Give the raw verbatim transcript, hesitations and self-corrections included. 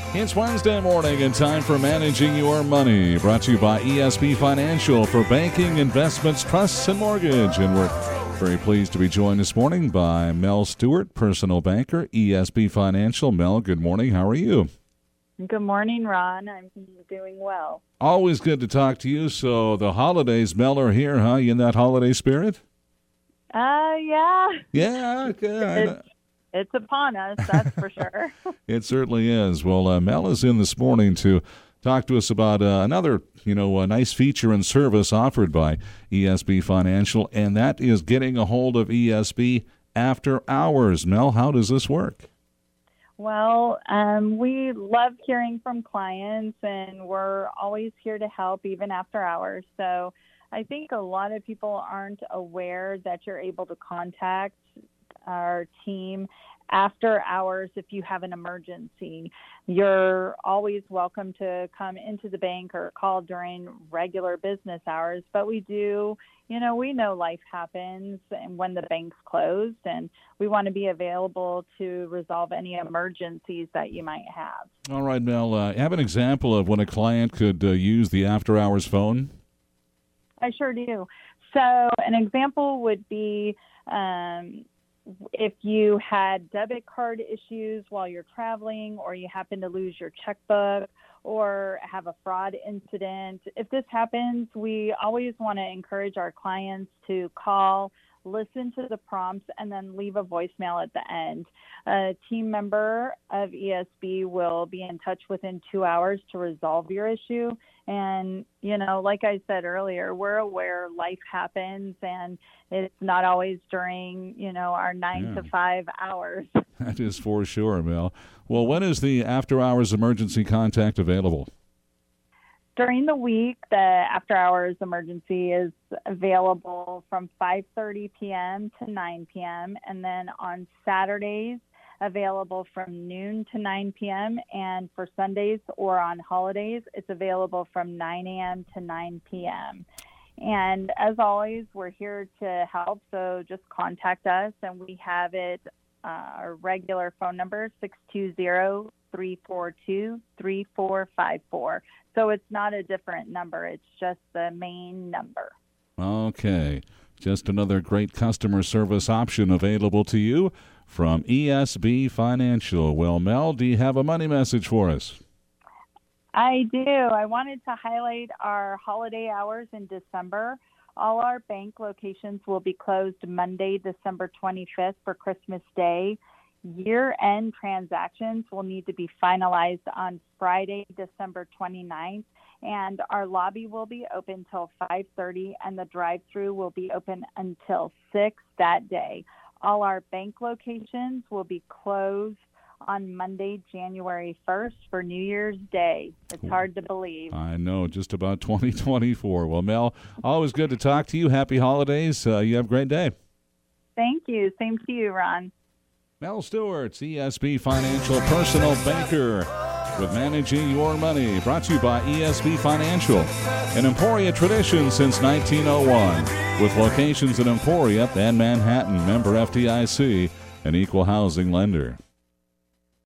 It's Wednesday morning and time for Managing Your Money, brought to you by E S B Financial for banking, investments, trusts, and mortgage. And we're very pleased to be joined this morning by Mel Stewart, personal banker, E S B Financial. Mel, good morning. How are you? Good morning, Ron. I'm doing well. Always good to talk to you. So the holidays, Mel, are here, huh? You in that holiday spirit? Uh, yeah. Yeah, okay. It's, it's upon us, that's for sure. It certainly is. Well, uh, Mel is in this morning to talk to us about uh, another, you know, a nice feature and service offered by E S B Financial, and that is getting a hold of E S B after hours. Mel, how does this work? Well, um, we love hearing from clients, and we're always here to help even after hours. So I think a lot of people aren't aware that you're able to contact our team after hours if you have an emergency. You're always welcome to come into the bank or call during regular business hours, but we do, you know, we know life happens and when the bank's closed, and we want to be available to resolve any emergencies that you might have. All right, Mel, uh, have an example of when a client could uh, use the after-hours phone? I sure do. So an example would be um, if you had debit card issues while you're traveling, or you happen to lose your checkbook or have a fraud incident. If this happens, we always want to encourage our clients to call, listen to the prompts, and then leave a voicemail at the end. A team member of E S B will be in touch within two hours to resolve your issue. And, you know, like I said earlier, we're aware life happens, and it's not always during, you know, our nine yeah. to five hours. That is for sure, Mel. Well, when is the after-hours emergency contact available? During the week, the after-hours emergency is available from five thirty p.m. to nine p.m., and then on Saturdays, available from noon to nine p.m., and for Sundays or on holidays, it's available from nine a.m. to nine p.m. And as always, we're here to help, so just contact us, and we have it, uh, our regular phone number, six two zero, three four two, three four five four. So it's not a different number, it's just the main number. Okay, just another great customer service option available to you from E S B Financial. Well, Mel, do you have a money message for us? I do. I wanted to highlight our holiday hours in December. All our bank locations will be closed Monday, December twenty-fifth for Christmas Day. Year-end transactions will need to be finalized on Friday, December twenty-ninth, and our lobby will be open till five thirty, and the drive-thru will be open until six that day. All our bank locations will be closed on Monday, January first for New Year's Day. It's hard to believe. I know, just about twenty twenty-four. Well, Mel, always good to talk to you. Happy holidays. Uh, you have a great day. Thank you. Same to you, Ron. Mel Stewart, E S B Financial Personal Banker, with Managing Your Money, brought to you by E S B Financial, an Emporia tradition since nineteen oh one, with locations in Emporia and Manhattan, member F D I C, an equal housing lender.